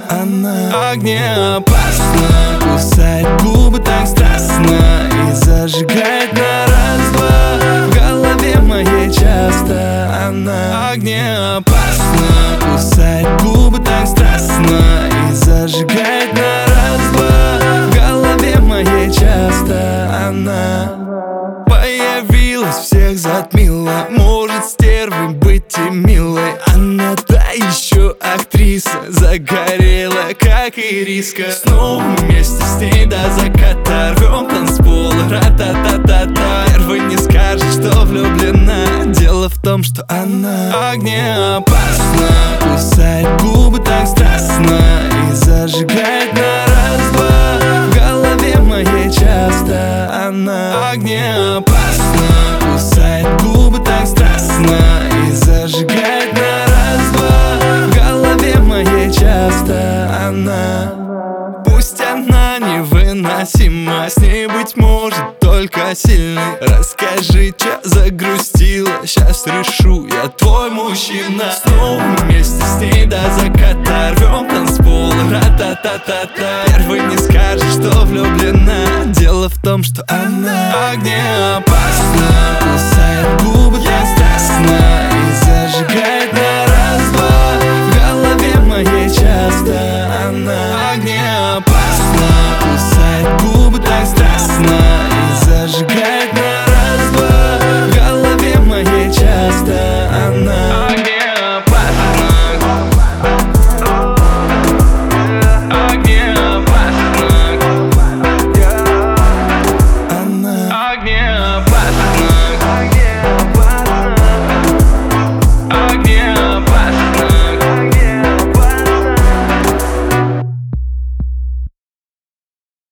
она огнеопасна, кусает губы так страстно и зажигает на раз-два. В голове моей часто она огнеопасна, кусает губы так страстно и зажигает на раз-два. В голове моей часто она появилась, всех затмила. Может стервой быть и милой, она та еще актриса, загорела, как ириска. Снова вместе с ней до заката рвем танцпол, ра-та-та-та-та. Первый не скажет, что влюблена. Дело в том, что она огнеопасна, кусает губы так страстно и зажигает на раз-два. В голове моей часто она огнеопасна, кусает губы так страстно и зажигает на раз-два. В голове моей часто она. Пусть она невыносима, с ней быть может только сильный. Расскажи, чё загрустила, сейчас решу, я твой мужчина. Снова вместе с ней до заката рвем танцпол, ра-та-та-та-та. Первый не скажет, что влюблена. Дело в том, что она огнеопасна, кусает губы так страстно